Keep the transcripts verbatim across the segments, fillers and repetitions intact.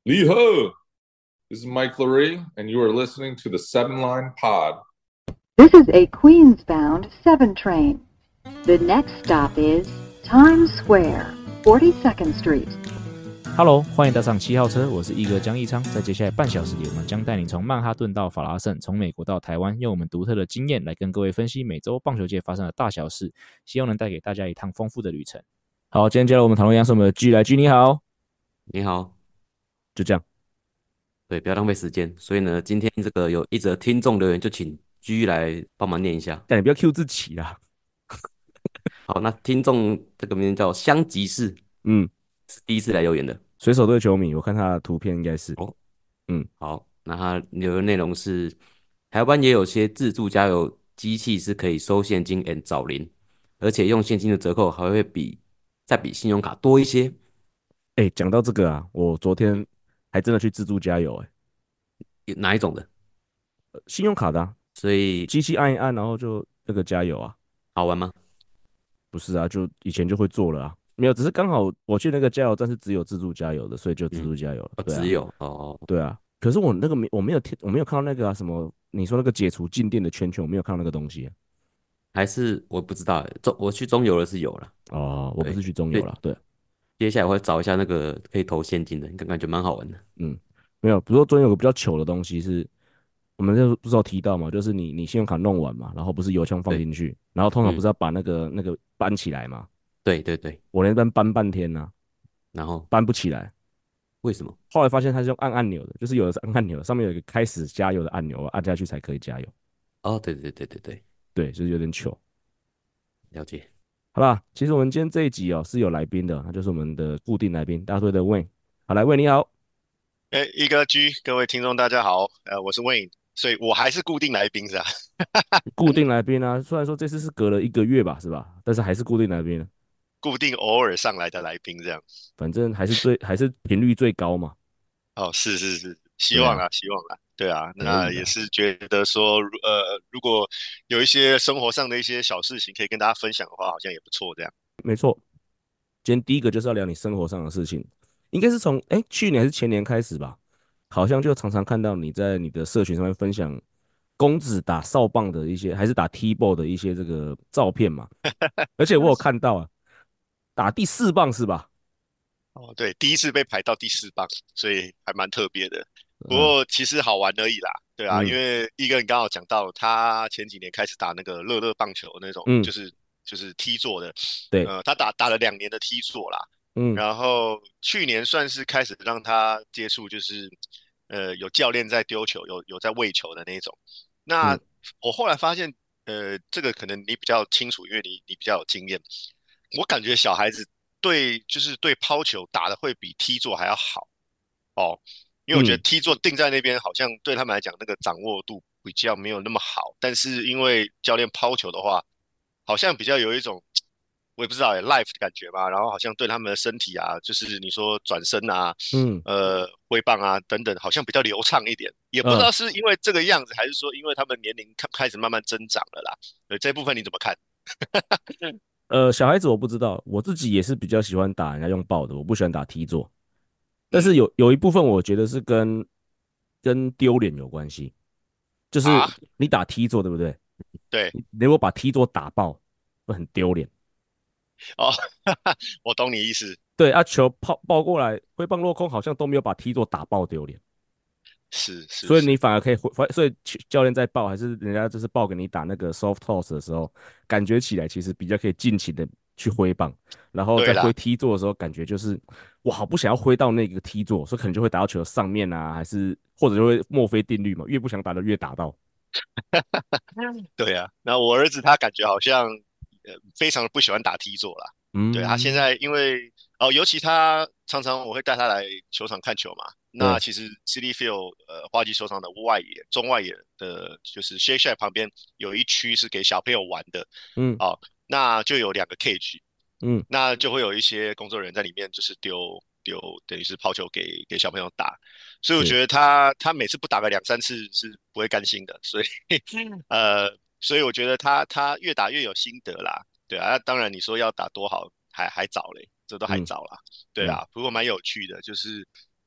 Lee Ho, this is Mike Laree, and you are listening to the Seven Line Pod. This is a Queens-bound seven train. The next stop is Times Square, forty-second Street. Hello， 欢迎搭上七号车，我是一哥江一昌。在接下来半小时里，我们将带你从曼哈顿到法拉盛，从美国到台湾，用我们独特的经验来跟各位分析美洲棒球界发生的大小事，希望能带给大家一趟丰富的旅程。好，今天加入我们讨论一样是我们的 G 来 G， 你好， 你好， 就这样。 对，不要浪费时间。所以呢，今天这个有一则听众留言，就请 G 来帮忙念一下。 但你不要 Q 自己啦。 好，那听众这个名字叫香吉士， 嗯， 是第一次来留言的。 水手队球迷，我看他的图片应该是。 哦， 嗯， 好，那他留言内容是：台湾也有些自助加油机器是可以收现金 and 找零，而且用现金的折扣还会比再比信用卡多一些。 哎、欸，讲到这个啊，我昨天还真的去自助加油、欸， 哎，哪一种的？ 呃信用卡的、啊， 所以机器按一按，然后就那个加油啊。 好玩吗？ 不是啊，就以前就会做了啊，没有，只是刚好我去那个加油站是只有自助加油的，所以就自助加油了。 哦， 对啊， 只有哦， 对啊。可是我那个没，我没有听，我没有看到那个啊什么，你说那个解除进店的圈圈，我没有看到那个东西、啊。 还是我不知道欸，中我去中油的是有了。 哦，我不对， 是去中油了，对， 接下来我会找一下那个可以投现金的，感觉蛮好玩的。 嗯，没有。比如说中油有个比较糗的东西是，我们就不是有提到嘛，就是你你信用卡弄完嘛，然后不是油枪放对， 进去，然后通常不嗯， 是要把那个那个搬起来嘛， 对对对， 我那边搬半天呢、啊， 然后搬不起来。 为什么？ 后来发现它是用按按钮的，就是有的是按按钮，上面有一个开始加油的按钮，按下去才可以加油。 哦，对对对对对， 对，就是有点糗。 了解。 好啦，其实我们今天这一集哦是有来宾的，他就是我们的固定来宾，大队的 Wayne。好，来 Wayne 你好。 哎，一哥 G，各位听众大家好，呃，我是 Wayne，所以我还是固定来宾是吧？ 固定来宾啊，虽然说这次是隔了一个月吧，是吧？但是还是固定来宾， 固定偶尔上来的来宾这样。 反正还是最还是频率最高嘛。 哦，是是是，希对啊， 望啊，希望啊，对啊，那也可以啦， 是觉得说，如呃，如果有一些生活上的一些小事情可以跟大家分享的话，好像也不错这样。 没错。今天第一个就是要聊你生活上的事情，应该是从哎去年还是前年开始吧，好像就常常看到你在你的社群上面分享公子打扫棒的一些，还是打 T-ball 的一些这个照片嘛。而且我有看到啊，打第四棒是吧？ 哦，对，第一次被排到第四棒，所以还蛮特别的。不嗯过其实好玩而已啦，对啊，因嗯为一个人刚好讲到他前几年开始打那个乐乐棒球那种， 嗯， 就是就是 T 座的， 对， 呃，他打打了两年的 T 座啦， 嗯然后去年算是开始让他接触，就是呃有教练在丢球，有有在喂球的那种。那嗯我后来发现，呃，这个可能你比较清楚，因为你你比较有经验。我感觉小孩子对就是对抛球打的会比 T 座还要好哦，因为我觉得嗯 T 座定在那边好像对他们来讲那个掌握度比较没有那么好，但是因为教练抛球的话，好像比较有一种我也不知道欸 life 的感觉吧，然后好像对他们的身体啊，就是你说转身啊， 嗯呃挥棒啊等等，好像比较流畅一点，也不知嗯。 道是因为这个样子，还是说因为他们年龄开开始慢慢增长了啦。对这部分你怎么看？ 呃，小孩子我不知道，我自己也是比较喜欢打人家用抱的，我不喜欢打 T 座。但是嗯有有一部分我觉得是跟跟丢脸有关系，就是啊， 你打 T 座对不对？ 对你如果把 T 座打爆，会很丢脸。 哦，我懂你意思， 对啊，球抛爆过来，挥棒落空，好像都没有把 T 座打爆丢脸， 是是所以你是， 反而可以回，所以教练在报还是人家就是报给你打那个 soft toss 的时候，感觉起来其实比较可以尽情的去挥棒，然后在挥对啦， T 座的时候，感觉就是我好不想要挥到那个 T 座，所以可能就会打到球上面啊，还是或者就会墨菲定律嘛，越不想打的越打到。 对啊。那我儿子他感觉好像呃非常的不喜欢打 T 座啦。对他现嗯， 在因为哦，尤其他常常我会带他来球场看球嘛。那对， 其实 City Field 呃花旗球场的外野、中外野的，就是 Shake Shack 旁边有一区是给小朋友玩的。 嗯哦，那就有两个 cage， 嗯那就会有一些工作人员在里面，就是丢丢，等于是抛球给给小朋友打。所以我是， 觉得他他每次不打个两三次是不会甘心的。所以呃，所以我觉得他他越打越有心得啦。对啊，当然你说要打多好，还还早嘞，这都还嗯早啦。对嗯啊，不过蛮有趣的，就是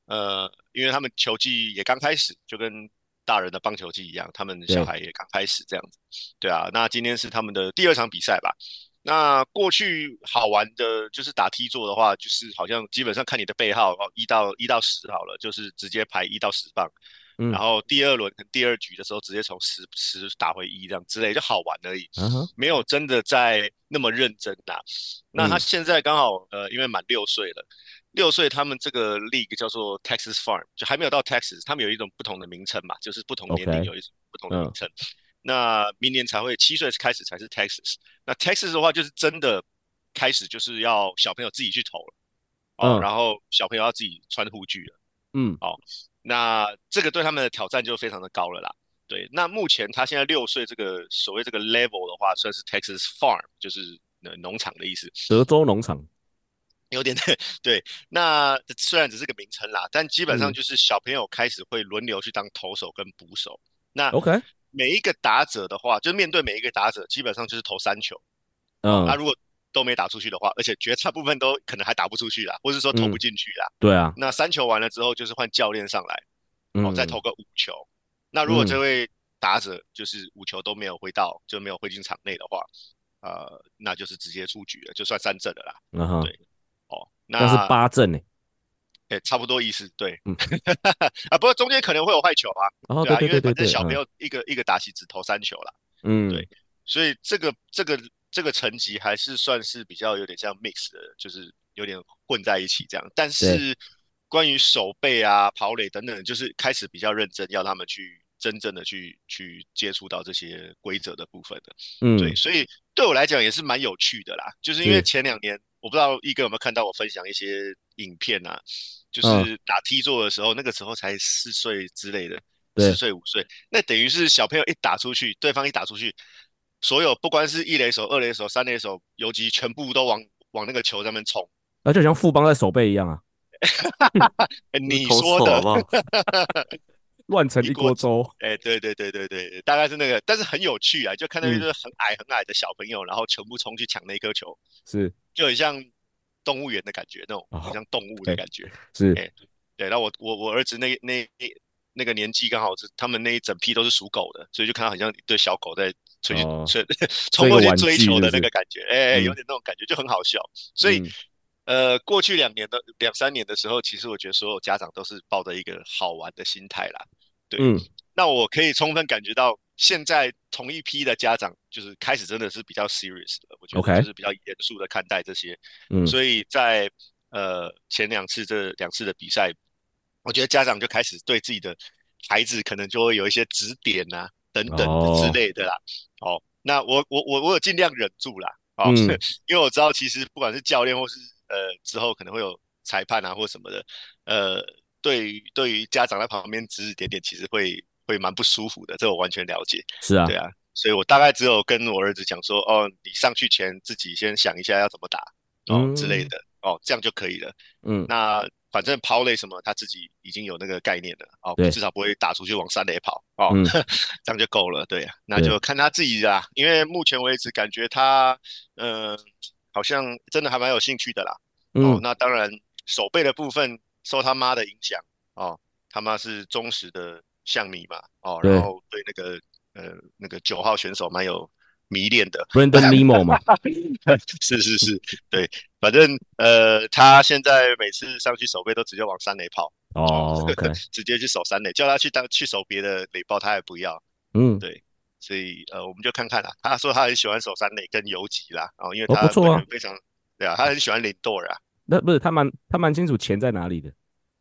呃，因为他们球季也刚开始，就跟大人的棒球季一样，他们小对孩也刚开始这样子。对啊，那今天是他们的第二场比赛吧？那过去好玩的就是打 T 座的话，就是好像基本上看你的背号哦，一到一到十好了，就是直接排一到十棒，然嗯后第二轮第二局的时候直接从十十打回一这样之类，就好玩而已， 啊哈没有真的在那么认真打。那他嗯现在刚好呃，因为满六岁了，六岁他们这个 league 叫做 Texas Farm，就还没有到 Texas，他们有一种不同的名称嘛，就是不同年龄 ，OK， 有一种不同的名嗯称。那明年才会七岁开始才是 Texas。那 Texas 的话，就是真的开始就是要小朋友自己去投了哦， 嗯然后小朋友要自己穿护具了嗯哦。那这个对他们的挑战就非常的高了啦。对，那目前他现在六岁，这个所谓这个 level 的话，算是 Texas Farm，就是呃农场的意思。 德州农场， 有点对。那虽然只是个名称啦，但基本上嗯就是小朋友开始会轮流去当投手跟捕手。那 ，OK， 每一个打者的话，就是面对每一个打者，基本上就是投三球。哦，那嗯如果都没打出去的话，而且绝大部分都可能还打不出去啦，或是说投不嗯， 进去啦。 对啊， 那三球完了之后，就是换教练上来，哦，再投嗯个五球。那如果这嗯位打者就是五球都没有挥到，就没有挥进场内的话，呃，那就是直接出局了，就算三振了啦。 啊哈， 对，哦， 那是那八阵呢， 也差不多意思，对。 嗯， 啊，不过中间可能会有坏球啊， 哦，对对啊，因为反正对对对对，嗯小朋友一个一个打席只投三球啦。 嗯对，所以这个这个这个成绩还是算是比较有点像 mix 的，就是有点混在一起这样。但对， 是关于手背啊、跑垒等等，就是开始比较认真，要他们去真正的去去接触到这些规则的部分的。对， 嗯所以对我来讲也是蛮有趣的啦。就是因为是， 前两年，我不知道一哥有没有看到我分享一些影片啊，就嗯是打 T 座的时候，那个时候才四岁之类的，四对， 岁五岁，那等于是小朋友一打出去，对方一打出去，所有不管是一垒手、二垒手、三垒手、游击，全部都往往那个球上面冲。 那就像富邦在守备一样啊， 欸你投说的， 手好不好？ 乱成一一锅锅粥， 哎，对对对对对，大概是那个，但是很有趣啊，就看到一嗯， 个很矮很矮的小朋友，然后全部冲去抢那颗球， 是， 就很像动物园的感觉，那种很哦像动物的 ，OK， 感觉。 是， 哎，对，然后我我我儿子那那那个年纪刚好是他们那一整批都是属狗的，所以就看到很像一堆小狗在追去哦， 追冲这个玩过去追具是不是？ 球的那个感觉，哎，有嗯点那种感觉，就很好笑。所以嗯呃，过去两年的两三年的时候，其实我觉得所有家长都是抱着一个好玩的心态啦。对， 嗯那我可以充分感觉到，现在同一批的家长就是开始真的是比较 serious 了，我觉得就 ，OK， 是比较严肃的看待这些。 嗯， 所以在呃前两次这两次的比赛，我觉得家长就开始对自己的孩子可能就会有一些指点啊等等的之哦， 类的啦。哦，那我我我我有尽量忍住啦。哦， 嗯因为我知道其实不管是教练或是呃之后可能会有裁判啊或什么的，呃，对于对于家长在旁边指指点点，其实会会蛮不舒服的，这我完全了解。 是啊， 对啊，所以我大概只有跟我儿子讲说，哦，你上去前自己先想一下要怎么打，哦之类嗯的，哦，这样就可以了。 嗯， 那反正跑垒什么，他自己已经有那个概念了，哦， 对， 至少不会打出去往三垒跑，哦， 嗯这样就够了。对啊，那对， 就看他自己啦。因为目前为止感觉他，嗯、好像真的还蛮有兴趣的啦。哦， 嗯那当然手背的部分受他妈的影响，哦，他妈是忠实的象迷嘛，哦，然对后对那个呃那个九号选手蛮有迷恋的。 ，Brandon Nemo 嘛， 是是是，对，反正呃，他现在每次上去守备都直接往三垒跑，哦， 哦，OK， 直接去守三垒，叫他去当去守别的垒包，他也不要。 嗯， 对，所以呃，我们就看看啦。他说他很喜欢守三垒跟游击啦，哦，因为哦，不他错啊， 本人非常，对啊，他很喜欢领舵啊。 那不是他蛮他蛮清楚钱在哪里的，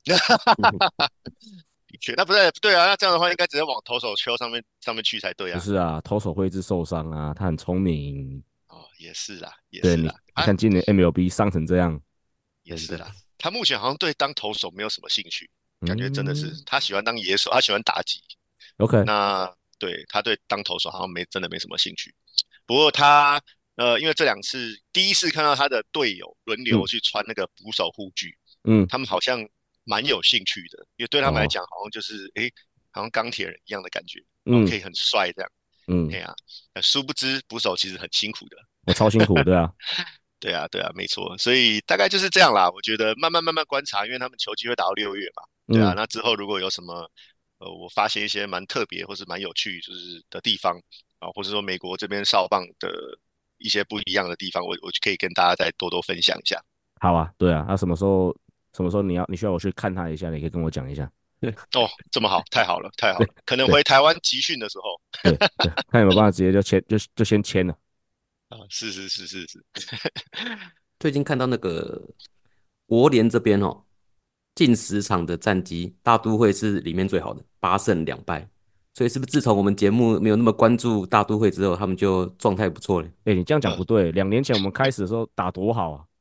的确，那不是对啊，那这样的话应该直接往投手丘上面上面去才对啊。 不是啊，投手会一直受伤啊，他很聪明， 哦，也是啦，也对你是啦，啊， 你看今年 M L B 伤成这样， 真的。 也是啦。他目前好像对当投手没有什么兴趣，感觉真的是嗯他喜欢当野手，他喜欢打击。 ，OK， 那对他对当投手好像没真的没什么兴趣。不过他呃，因为这两次第一次看到他的队友轮流嗯去穿那个捕手护具， 嗯， 他们好像蛮有兴趣的，因为对他们来哦， 讲好像就是诶，好像钢铁人一样的感觉，哦，可嗯以很帅这样。 嗯， 对啊，呃殊不知捕手其实很辛苦的。 我超辛苦，对啊， 对啊，对啊，没错，所以大概就是这样啦。我觉得慢慢慢慢观察，因为他们球季会打到六月嘛， 对啊， 嗯， 那之后如果有什么呃，我发现一些蛮特别或是蛮有趣就是的地方啊，或者说美国这边少棒的一些不一样的地方，我我就可以跟大家再多多分享一下。 好啊，对啊，那、什么时候什么时候你要你需要我去看他一下，你可以跟我讲一下。 哦，这么好，太好了，太好对了，可能对回台湾集训的时候对对，看有没有办法直接就签就就先签了。 啊，是是是是是， 最近看到那个国联这边哦，近十场的战绩，大都会是里面最好的，八胜两败。所以是不是自从我们节目没有那么关注大都会之后，他们就状态不错了？ 哎，你这样讲呃， 不对，两年前我们开始的时候打多好啊，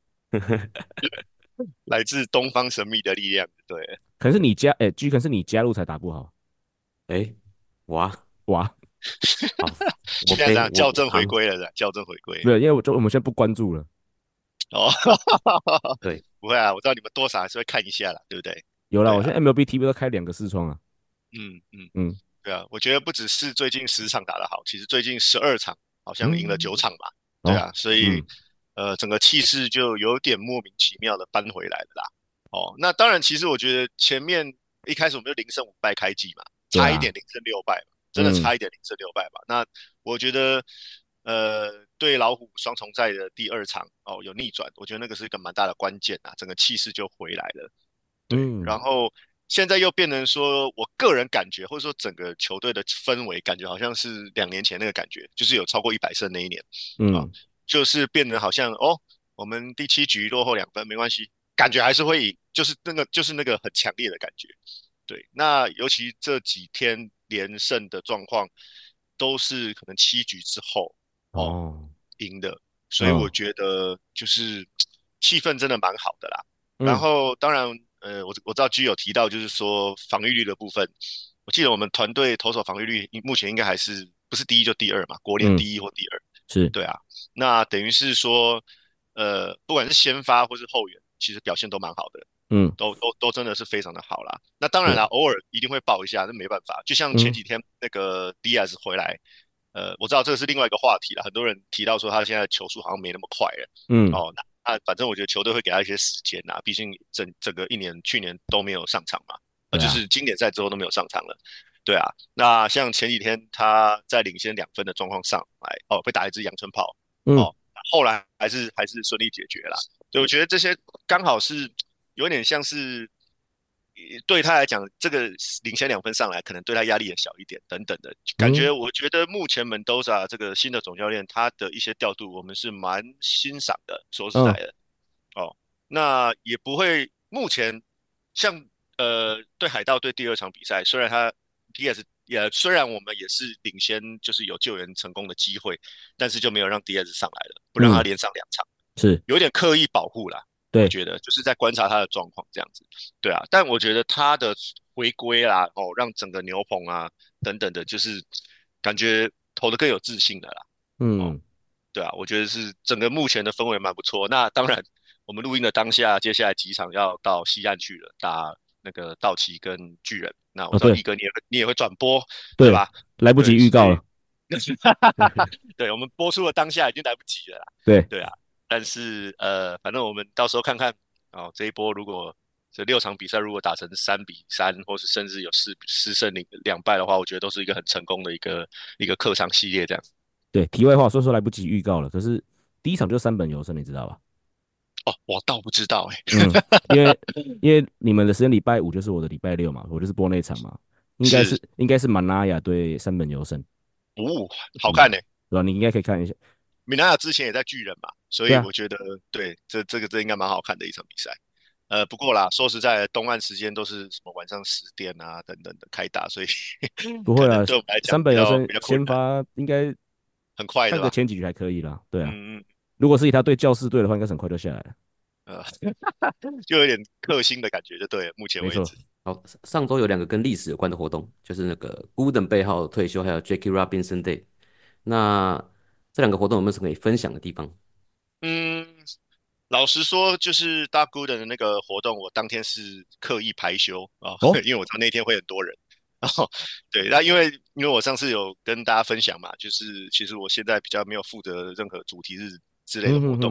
来自东方神秘的力量，对， 可能是你加哎，G 可能是你加入才打不好。 哎，哇， 哇， 好，我现在这背样校正回我我扛。 归了，是吧校正回归。 没有，因为我就我们现在不关注了。 哦， 对， 不会啊，我知道你们多少还是会看一下啦，对不对？ 有了， 对啊， 我现在 M L B T V 都开两个视窗啊。 嗯嗯， 嗯对啊，我觉得不只是最近十场打得好，其实最近十二场好像赢了九嗯， 场吧，对哦， 啊，所以嗯呃整个气势就有点莫名其妙的扳回来了啦。哦，那当然，其实我觉得前面一开始我们就零胜五败开季嘛， 对啊， 差一点零胜六败嘛，真的嗯差一点零胜六败嘛。那我觉得呃对老虎双重赛的第二场哦有逆转，我觉得那个是一个蛮大的关键啊，整个气势就回来了。对，然嗯后现在又变成说，我个人感觉，或者说整个球队的氛围，感觉好像是两年前那个感觉，就是有超过一百胜那一年啊， 嗯就是变得好像哦，我们第七局落后两分没关系，感觉还是会赢，就是那个就是那个很强烈的感觉。对，那尤其这几天连胜的状况，都是可能七局之后哦哦赢的，所以我嗯觉得就是气氛真的蛮好的啦。然嗯后当然，呃，我我知道 G 有提到，就是说防御率的部分，我记得我们团队投手防御率目前应该还是不是第一就第二嘛，国联嗯第一或第二， 是对啊，那等于是说，呃，不管是先发或是后援，其实表现都蛮好的。 嗯都都都真的是非常的好啦。那当然对啦，偶尔一定会爆一下，那没办法。就像前嗯几天那个 Diaz 回来，呃，我知道这个是另外一个话题了。很多人提到说他现在球速好像没那么快了。 嗯哦，那那反正我觉得球队会给他一些时间呐，毕竟整整个一年去年都没有上场嘛，呃， 对啊就是经典赛之后都没有上场了。对啊，那像前几天他在领先两分的状况上来，哦，被打一支阳春炮， 嗯哦，后来还是还是顺利解决啦。对，我觉得这些刚好是有点像是呃对他来讲，这个领先两分上来，可能对他压力也小一点，等等的感觉。 嗯我觉得目前门 o 萨这个新的总教练，他的一些调度，我们是蛮欣赏的。说实在嗯的，哦，那也不会目前像呃对海盗队第二场比赛，虽然他 T S 也虽然我们也是领先，就是有救援成功的机会，但是就没有让 D S 上来了，不让他嗯连上两场。 是有点刻意保护啦，我对觉得就是在观察他的状况这样子，对啊，但我觉得他的回归啦，哦，让整个牛棚啊等等的，就是感觉投的更有自信的啦，哦， 嗯对啊，我觉得是整个目前的氛围蛮不错。那当然，我们录音的当下，接下来几场要到西岸去了，打那个道奇跟巨人。那我知道哦对一哥你也会你也会转播，对对， 吧？ 来不及对，所以预告了。 对，我们播出的当下已经来不及了啦。 对对啊，但是呃，反正我们到时候看看哦，这一波如果这六场比赛如果打成三比三，或是甚至有四四胜零两败的话，我觉得都是一个很成功的一个一个客场系列这样。 对，题外话，所以说来不及预告了。可是第一场就三本游胜，你知道吧？ 哦，我倒不知道哎、 嗯，因为因为你们的时间礼拜五就是我的礼拜六嘛，我就是播那场嘛，应该是， 是应该是马纳亚对三本游胜。 哦，好嗯， 看呢、 对吧？你应该可以看一下。 米纳亚之前也在巨人嘛，所对啊， 以我觉得对这这个这应该蛮好看的一场比赛。呃，不过啦，说实在的，东岸时间都是什么晚上十点啊等等的开打，所以不会啦， 可能对我们来讲三比较本游胜比较困难， 先发应该很快的吧？ 看个前几局还可以啦。对啊， 嗯嗯， 如果是以他对教士队的话，应该是很快就下来了。 呃，就有点克星的感觉，就对了，目前没错， 为止。 好，上周有两个跟历史有关的活动，就是那个 Gooden 背号退休，还有 Jackie Robinson Day。那这两个活动有没有什么可以分享的地方？ 嗯，老实说，就是 Dark Gooden 的那个活动，我当天是刻意排休啊， 哦， 因为我知道那天会很多人。然后，对，那因为因为我上次有跟大家分享嘛，就是其实我现在比较没有负责任何主题日之类的嗯哼哼， 活动的啦。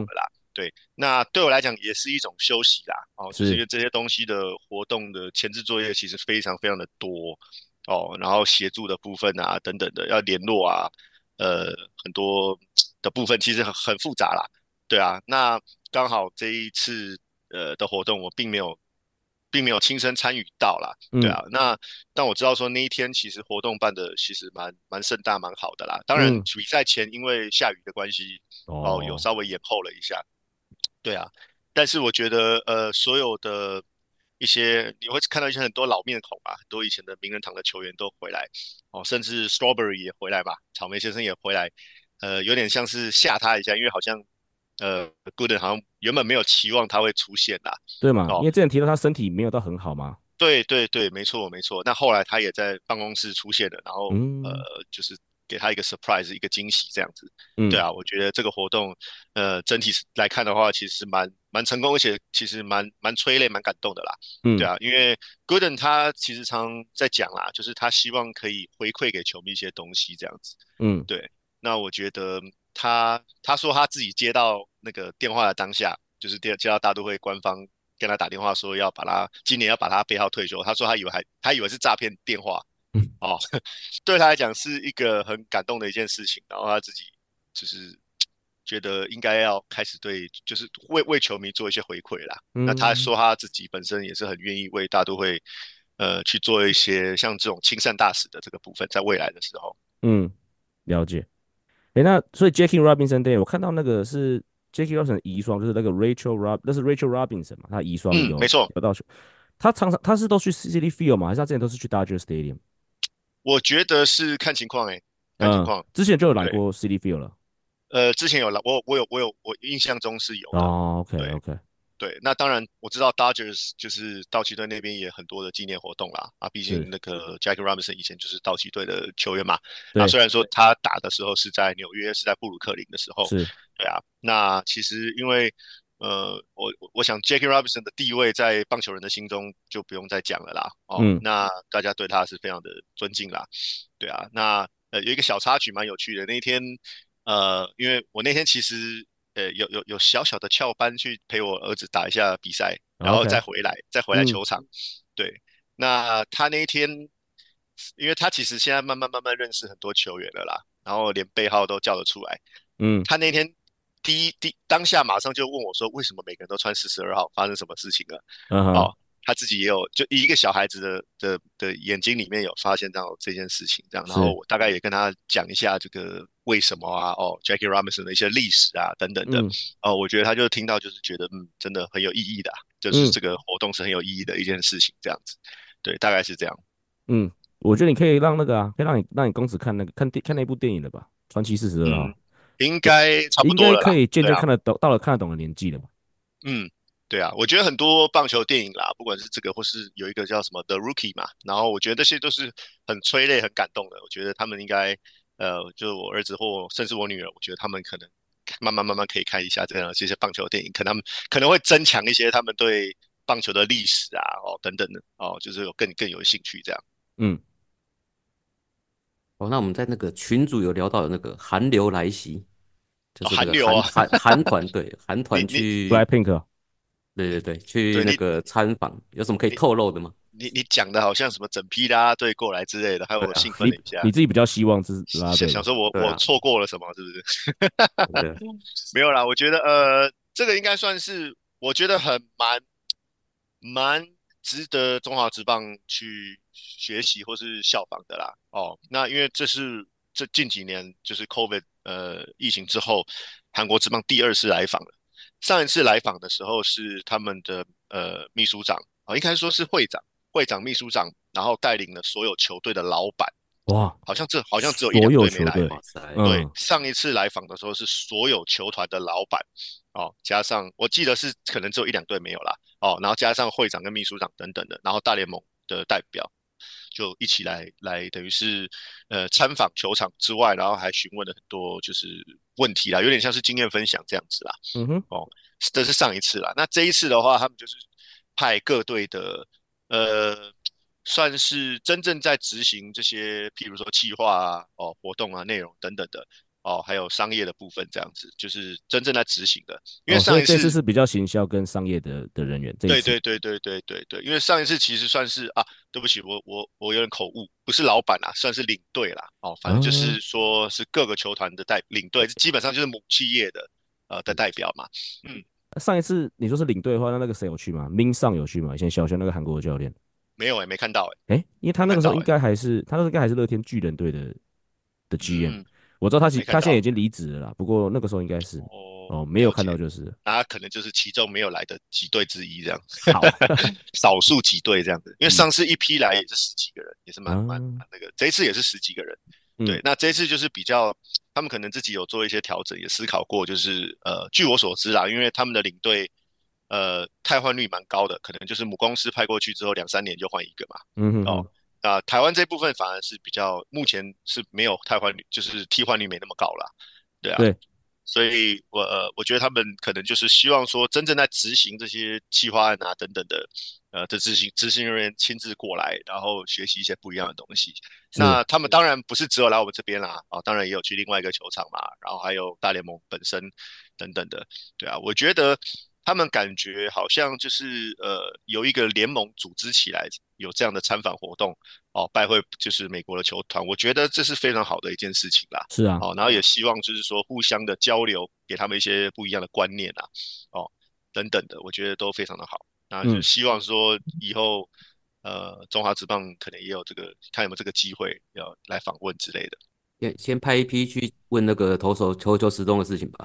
对，那对我来讲也是一种休息啦，哦，就是因是， 为这些东西的活动的前置作业其实非常非常的多哦，然后协助的部分啊等等的要联络啊，呃，很多的部分其实很很复杂啦，对啊，那刚好这一次呃的活动我并没有并没有亲身参与到啦，对嗯啊，那但我知道说那一天其实活动办的其实蛮蛮盛大蛮好的啦，当然嗯， 比赛前因为下雨的关系。哦，有哦， 稍微延后了一下，对啊，但是我觉得呃，所有的一些你会看到一些很多老面孔啊，很多以前的名人堂的球员都回来，哦，甚至 Strawberry 也回来吧，草莓先生也回来，呃，有点像是吓他一下，因为好像呃，Gooden 好像原本没有期望他会出现啦， 对嘛？因哦， 为之前提到他身体没有到很好嘛。 对对对，没错没错。那后来他也在办公室出现了，然后呃， 嗯就是给他一个 surprise，一个惊喜这样子。对嗯啊，我觉得这个活动，呃，整体来看的话，其实是蛮蛮成功，而且其实蛮蛮催泪、蛮感动的啦。对嗯啊，因为 Gooden 他其实常在讲啦，就是他希望可以回馈给球迷一些东西这样子。 嗯对，那我觉得他他说他自己接到那个电话的当下，就是接接到大都会官方跟他打电话说要把他今年要把他背号退休，他说他以为还他以为是诈骗电话嗯哦，对他来讲是一个很感动的一件事情，然后他自己就是觉得应该要开始对就是为为球迷做一些回馈啦。那他嗯说他自己本身也是很愿意为大都会呃去做一些像这种亲善大使的这个部分，在未来的时候。 嗯，了解。诶，那所以 Jackie Robinson Day 我看到那个是 Jackie Robinson 遗孀，就是那个 Rachel Rob，那是 Rachel Robinson 嘛，她遗孀嗯，没有错， 有到球，她常常她是都去 City Field 嘛，还是她之前都是去 Dodger Stadium？ 我觉得是看情况诶，看情嗯， 况。 之前就有来对， 过 City Field 了。 呃，之前有来，我我有我有我印象中是有啦。 哦，OK 对 OK， 对，那当然我知道 Dodgers 就是道奇队那边也很多的纪念活动啦。啊，毕竟是， 那个 Jackie Robinson 以前就是道奇队的球员嘛。啊， 对， 虽然说他打的时候是在纽约，是在布鲁克林的时候， 是， 对啊。那其实因为呃，我我想 Jackie Robinson 的地位在棒球人的心中就不用再讲了啦。哦， 嗯那大家对他是非常的尊敬啦。对啊，那呃有一个小插曲蛮有趣的，那一天呃，因为我那天其实呃有有有小小的翘班去陪我儿子打一下比赛，然后再 ，OK， 回来再回来嗯球场。对，那他那一天，因为他其实现在慢慢慢慢认识很多球员了啦，然后连背号都叫得出来。 嗯他那天第一第当下马上就问我说，为什么每个人都穿四十二号，发生什么事情了？ 嗯哼， 哦，他自己也有，就以一个小孩子的的的眼睛里面有发现到这件事情，这样，然后是， 我大概也跟他讲一下这个为什么啊，哦，Jackie Robinson 的一些历史啊等等的， 嗯哦，我觉得他就听到就是觉得嗯，真的很有意义的啊就是嗯这个活动是很有意义的一件事情，这样子，对，大概是这样。 嗯，我觉得你可以让那个啊，可以让你让你公子看那个看电看那部电影了吧，《传奇四十二号》， 嗯，应该差不应该多了啦， 可以渐对啊。 渐看得懂，到了看得懂的年纪了吧？ 嗯，对啊，我觉得很多棒球电影啦，不管是这个或是有一个叫什么《The Rookie》嘛，然后我觉得这些都是很催泪、很感动的。我觉得他们应该，呃，就是我儿子或甚至我女儿，我觉得他们可能慢慢慢慢可以看一下这样这些棒球电影，可能他们可能会增强一些他们对棒球的历史啊，哦等等的，哦，就是有更更有兴趣这样。 嗯， 哦，那我们在那个群组有聊到有那个寒流来袭，就哦， 是那个韩流啊， 韩韩韩团队，韩团你你去， Blackpink， 对对对，去对你那个参访，有什么可以你透露的吗？ 你你讲的好像什么整批啦啦队过来之类的，还有对啊， 我兴奋你了一下， 你自己比较希望这是啦啦想队吧？ 想说我对啊， 我错过了什么，是不是？ 对， 没有啦，我觉得呃，这个应该算是我觉得很蛮蛮值得中华职棒去学习或是效仿的啦。哦，那因为这是这近几年就是 COVID 呃疫情之后，韩国职棒第二次来访了。上一次来访的时候是他们的呃秘书长啊，应该说是会长，会长、秘书长，然后带领了所有球队的老板。 哇， 好像这好像只有一所两有球队， 队没来哦。 哇塞， 对， 嗯上一次来访的时候是所有球团的老板哦，加上我记得是可能只有一两队没有啦哦，然后加上会长跟秘书长等等的，然后大联盟的代表就一起来来，等于是呃参访球场之外，然后还询问了很多就是问题啦，有点像是经验分享这样子啦。 嗯哼， 哦，这是上一次啦。那这一次的话，他们就是派各队的呃，算是真正在执行这些，譬如说企划啊、哦活动啊、内容等等的哦，还有商业的部分这样子，就是真正在执行的。因为哦，所以这次上一次， 是比较行销跟商业的的人员这一对次。 对对对对对对，因为上一次其实算是啊，对不起，我我我有点口误，不是老板啦，算是领队啦。哦，反正就啊， 是说是各个球团的代领队，基本上就是母企业的呃的代表嘛。嗯， 上一次你说是领队的话，那那个谁有去吗？明上有去吗？以前小熊那个韩国的教练。 没有诶、没看到诶、 哎，因为他那个时候应没看到诶、 该还是他那时候应该还是乐天巨人队的的 G M。 嗯， 我知道他其没看到。 他现在已经离职了啦，不过那个时候应该是哦， 哦，没有了解， 看到就是了。 那他可能就是其中没有来的几队之一这样， 好， 少数几队这样子。因为嗯上次一批来也是十几个人，也是蛮蛮啊， 蛮那个，这一次也是十几个人。对， 嗯那这一次就是比较，他们可能自己有做一些调整，也思考过，就是呃，据我所知啦，因为他们的领队呃汰换率蛮高的，可能就是母公司派过去之后两三年就换一个嘛。哦， 嗯哼哼， 那、台湾这部分反而是比较目前是没有汰换率，就是替换率没那么高啦。对啊， 对， 所以我呃，我觉得他们可能就是希望说，真正在执行这些企划案啊等等的，呃的执行执行人员亲自过来，然后学习一些不一样的东西。 是那他们当然不是只有来我们这边啦，啊，当然也有去另外一个球场嘛，然后还有大联盟本身等等的，对啊，我觉得他们感觉好像就是呃有一个联盟组织起来，有这样的参访活动，哦，拜会就是美国的球团，我觉得这是非常好的一件事情啦。 是啊， 哦，然后也希望就是说互相的交流，给他们一些不一样的观念啊，哦，等等的，我觉得都非常的好。那就嗯， 希望说以后，呃，中华职棒可能也有这个，看有没有这个机会要来访问之类的。 先先派一批去问那个投手球球时钟的事情吧。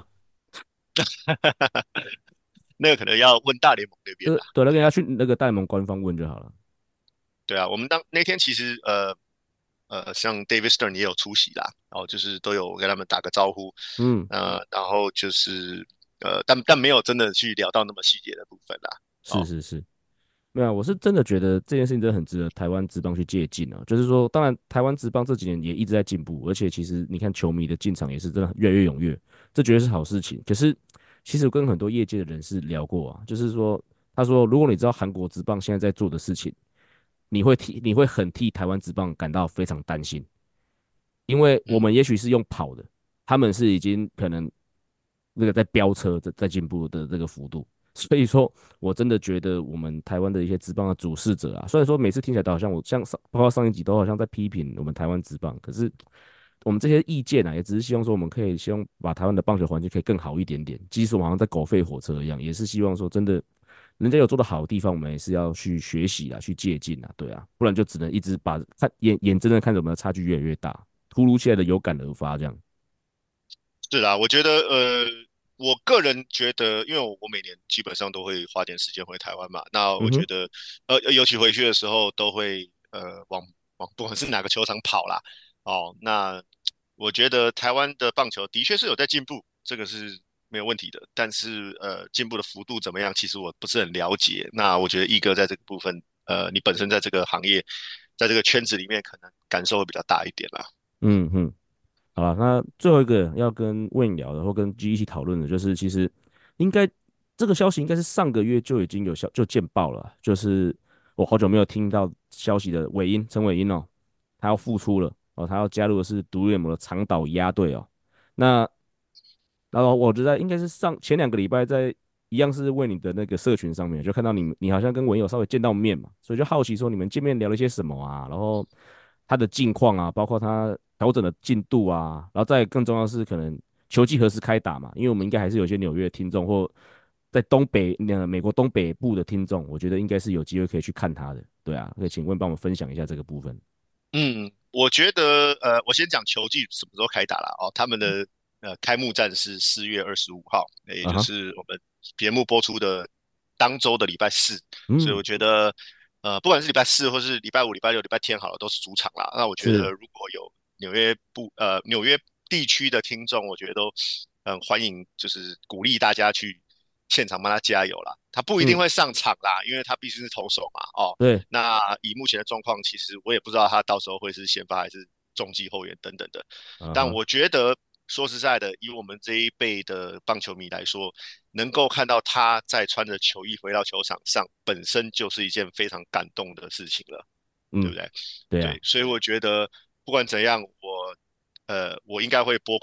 那个可能要问大联盟那边啦。 对对，那个要去那个戴蒙官方问就好了。 对啊，我们当那天其实呃呃，像 David Stern 也有出席啦，然后就是都有跟他们打个招呼， 嗯， 呃，然后就是呃，但但没有真的去聊到那么细节的部分啦。哦， 是是是。没有啊，我是真的觉得这件事情真的很值得台湾职棒去借鉴啊。就是说，当然台湾职棒这几年也一直在进步，而且其实你看球迷的进场也是真的越来越踊跃，这绝对是好事情。可是，其实我跟很多业界的人士聊过啊，就是说，他说如果你知道韩国职棒现在在做的事情，你会替你会很替台湾职棒感到非常担心，因为我嗯。 们也许是用跑的，他们是已经可能那个在飙车在在进步的这个幅度。所以说，我真的觉得我们台湾的一些职棒的主事者啊，虽然说每次听起来都好像我像上，包括上一集都好像在批评我们台湾职棒，可是我们这些意见啊，也只是希望说我们可以希望把台湾的棒球环境可以更好一点点。即使我们好像在狗吠火车一样，也是希望说真的，人家有做的好的地方，我们也是要去学习啊，去借鉴啊，对啊，不然就只能一直把看眼眼睁睁看着我们的差距越来越大，突如其来的有感而发这样。 是啦，我觉得呃，我个人觉得，因为我我每年基本上都会花点时间回台湾嘛，那嗯哼， 我觉得呃，尤其回去的时候都会呃往往不管是哪个球场跑啦，哦，那我觉得台湾的棒球的确是有在进步，这个是没有问题的，但是呃，进步的幅度怎么样，其实我不是很了解。那我觉得一哥在这个部分，呃，你本身在这个行业，在这个圈子里面，可能感受会比较大一点啦。 嗯哼。好了，那最后一个要跟 Wayne 聊的，或跟 G 一起讨论的，就是其实应该这个消息应该是上个月就已经有消就见报了啊，就是我好久没有听到消息的尾音陈伟英哦，他要复出了哦，他要加入的是独立联盟的长岛鸭队哦。那然后我就在应该是上前两个礼拜在一样是为你的那个社群上面，就看到你你好像跟文友稍微见到面嘛，所以就好奇说你们见面聊了些什么啊，然后他的近况啊，包括他调整的进度啊，然后再更重要的是可能球季何时开打嘛，因为我们应该还是有些纽约的听众或在东北呃美国东北部的听众，我觉得应该是有机会可以去看他的，对啊，可以请问帮我们分享一下这个部分。 嗯，我觉得呃，我先讲球季什么时候开打啦。哦，他们的呃开幕战是四月二十五号，也就啊哈， 是我们节目播出的当周的礼拜四，所以嗯， 我觉得呃，不管是礼拜四或是礼拜五、礼拜六、礼拜天好了，都是主场啦。那我觉是， 得如果有纽约部呃纽约地区的听众，我觉得都很、呃、欢迎，就是鼓励大家去现场帮他加油啦。他不一定嗯， 会上场啦，因为他毕竟是投手嘛，哦。 对， 那以目前的状况，其实我也不知道他到时候会是先发还是中继后援等等的。但啊哈， 我觉得说实在的，以我们这一辈的棒球迷来说，能够看到他在穿着球衣回到球场上，本身就是一件非常感动的事情了，对嗯， 不对？ 对啊， 对，所以我觉得不管怎样，我呃我应该会拨空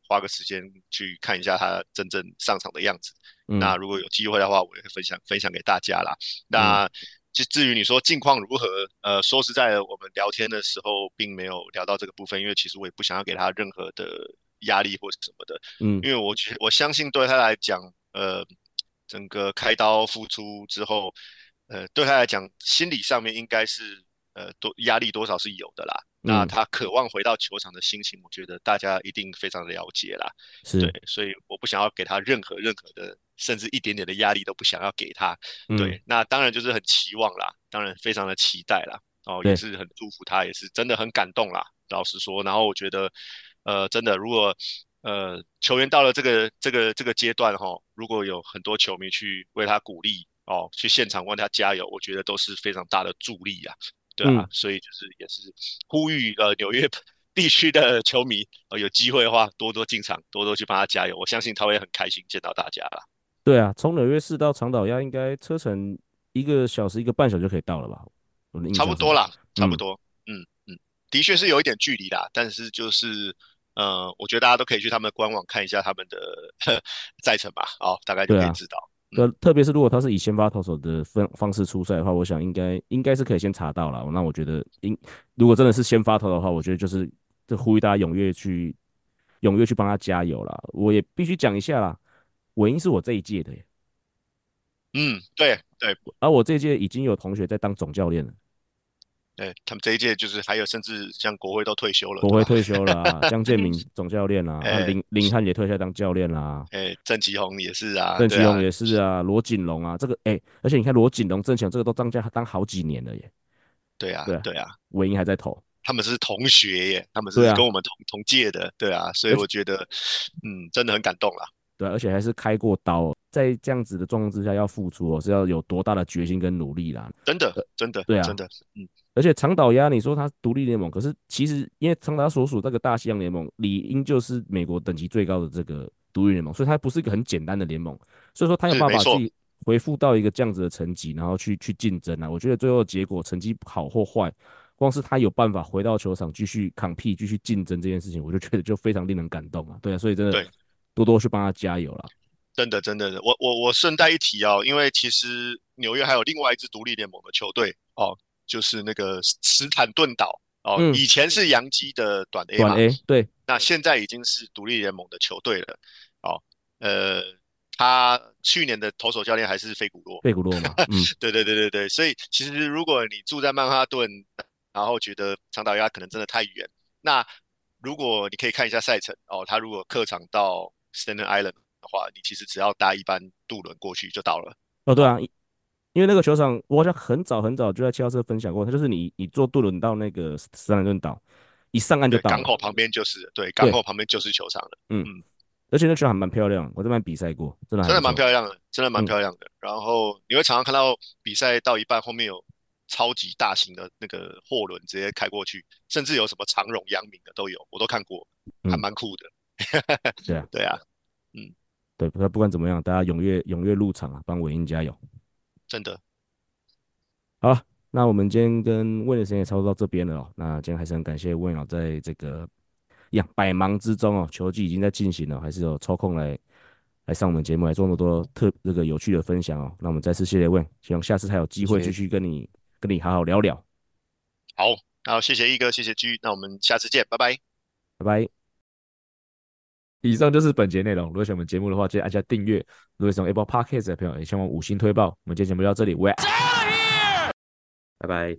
花个时间去看一下他真正上场的样子。 嗯那如果有机会的话，我也会分享分享给大家啦。 嗯那至至于你说近况如何，呃，说实在的，我们聊天的时候并没有聊到这个部分，因为其实我也不想要给他任何的压力或什么的， 嗯因为我觉我相信对他来讲，呃，整个开刀复出之后，呃，对他来讲，心理上面应该是呃多压力多少是有的啦。那嗯， 他渴望回到球场的心情，我觉得大家一定非常的了解啦。对， 是， 所以我不想要给他任何任何的，甚至一点点的压力都不想要给他。 嗯对，那当然就是很期望啦，当然非常的期待啦。哦，也对， 是很祝福他，也是真的很感动啦。老实说，然后我觉得，呃，真的如果呃球员到了这个这个这个阶段哈、哦，如果有很多球迷去为他鼓励哦，去现场为他加油，我觉得都是非常大的助力啊。对啊， 嗯， 所以就是也是呼吁呃纽约地区的球迷，呃有机会的话多多进场，多多去帮他加油，我相信他会很开心见到大家啦。 对啊，从纽约市到长岛亚应该车程一个小时一个半小时就可以到了吧？我的印象中， 差不多啦，差不嗯， 多，嗯嗯，的确是有一点距离啦，但是就是呃，我觉得大家都可以去他们的官网看一下他们的赛程吧，哦，大概就对啊， 可以知道。嗯， 特特别是如果他是以先发投手的分方式出赛的话，我想应该应该是可以先查到了。那我觉得应如果真的是先发投的话，我觉得就是这呼吁大家踊跃去踊跃去帮他加油啦。我也必须讲一下啦，韦英是我这一届的耶， 嗯，对对而我这一届已经有同学在当总教练了。 对，他们这一届就是还有甚至像国会都退休了， 国对吧？ 会退休了啊，江建民总教练啦，啊哎林林汉也退下当教练啦， 哎，郑其宏也是啊， 郑对啊， 其宏也是啊，罗锦龙啊，这个哎、而且你看罗锦龙、郑强这个都当家当好几年了耶， 对啊， 对啊， 对啊， 韦英还在投， 他们是同学耶，他们对啊， 是跟我们同同届的，对啊，所以而且我觉得，嗯，真的很感动啦， 对啊，而且还是开过刀哦，在这样子的状况之下要付出哦，是要有多大的决心跟努力啦， 真的呃， 真的对啊， 真的，嗯， 而且长岛鸭，你说它独立联盟，可是其实因为长岛所属这个大西洋联盟，理应就是美国等级最高的这个独立联盟，所以它不是一个很简单的联盟，所以说它有是没错， 办法自己恢复到一个这样子的成绩，然后去去竞争啊。我觉得最后的结果成绩好或坏，光是他有办法回到球场继续抗 P 继续竞争这件事情，我就觉得就非常令人感动啊。对啊，所以真的对。 多多去帮他加油啦。 真的，真的，我我我顺带一提哦，因为其实纽约还有另外一支独立联盟的球队哦，就是那个史坦顿岛哦， 嗯， 以前是洋基的短 A 短嘛， A 对， 那现在已经是独立联盟的球队了哦。呃，他去年的投手教练还是费古洛， 贝古洛嘛，嗯， 对对对对对，所以其实如果你住在曼哈顿，然后觉得长岛鸭可能真的太远，那如果你可以看一下赛程哦，他如果客场到 Staten Island 的话，你其实只要搭一班渡轮过去就到了。 哦对啊， 哦， 因为那个球场，我好像很早很早就在汽车分享过，它就是你你坐渡轮到那个斯坦顿岛，一上岸就对， 到了。 港口旁边就是对，港对， 口旁边就是球场了。 嗯， 嗯， 而且那球场还蛮漂亮，我在那边比赛过，真的还真的蛮不错。 漂亮的，真的蛮嗯， 漂亮的。然后你会常常看到比赛到一半，后面有超级大型的那个货轮直接开过去，甚至有什么长荣、阳明的都有，我都看过，还嗯， 蛮酷的。 对啊， 对啊，嗯， 对，不不管怎么样，大家踊跃踊跃入场啊，帮伟英加油。 真的， 好了，那我们今天跟问的时间也差不多到这边了哦。那今天还是很感谢问老在这个一样百忙之中哦，球季已经在进行了，还是有抽空来来上我们节目来做那么多特这个有趣的分享哦。那我们再次谢谢问，希望下次还有机会谢谢继续跟你跟你好好聊聊， 好，好，谢谢一哥，谢谢 G，那我们下次见，拜拜。 拜拜。以上就是本节内容。如果喜欢我们节目的话，记得按下订阅。如果是用 Apple Podcast 的朋友，也希望五星推爆。我们今天节目就到这里，喂， 拜拜。